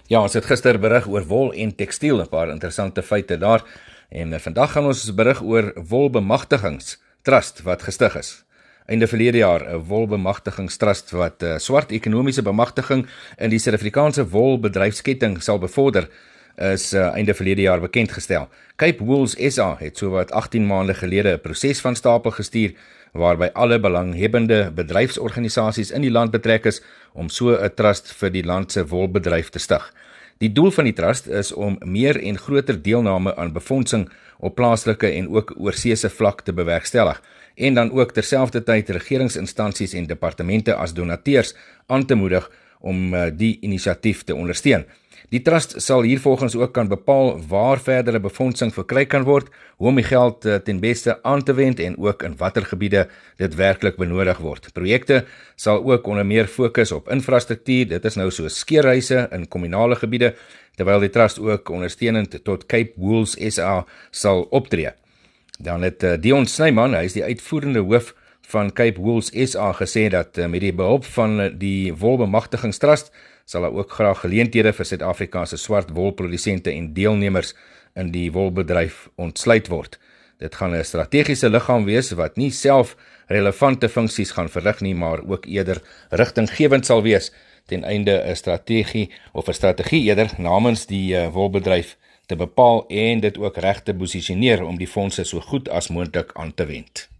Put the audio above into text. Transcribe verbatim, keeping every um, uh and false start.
Ja, ons het gister berig oor wol en tekstiel, 'n paar interessante feite daar. En uh, vandag gaan ons berig oor wolbemagtigingstrust wat gestig is. Einde verlede jaar 'n wolbemagtigingstrust wat uh, swart ekonomiese bemagtiging in die Suid-Afrikaanse wolbedryfsketting sal bevorder, is uh, einde verlede jaar bekend gestel. Cape Wools S A het sowat agttien maande gelede 'n proses van stapel gestuur waarby alle belanghebbende bedryfsorganisasies in die land betrek is om so 'n trust vir die land se wolbedryf te stig. Die doel van die trust is om meer en groter deelname aan befondsing op plaaslike en ook oorseese vlak te bewerkstellig en dan ook terselfdertyd regeringsinstansies en departemente as donateurs aan te moedig om die inisiatief te ondersteun. Die trust sal hiervolgens ook kan bepaal waar verdere befondsing verkry kan word, hoe om die geld ten beste aan te wend en ook in watter gebiede dit werklik benodig word. Projekte sal ook onder meer fokus op infrastruktuur, dit is nou so skeerhuise in kommunale gebiede, terwyl die trust ook ondersteunend tot Cape Wools S A sal optree. Dan het Dion Snyman, hy is die uitvoerende hoof van Cape Wools S A, gesê dat met die behulp van die wolbemagtigingstrust sal daar ook graag geleenthede vir Suid-Afrika se swart wolprodusente en deelnemers in die wolbedryf ontsluit word. Dit gaan 'n strategiese liggaam wees wat nie self relevante funksies gaan verrig nie, maar ook eerder rigtinggewend sal wees ten einde 'n strategie of 'n strategie eerder namens die uh, wolbedryf te bepaal en dit ook reg te posisioneer om die fondse so goed as moontlik aan te wend.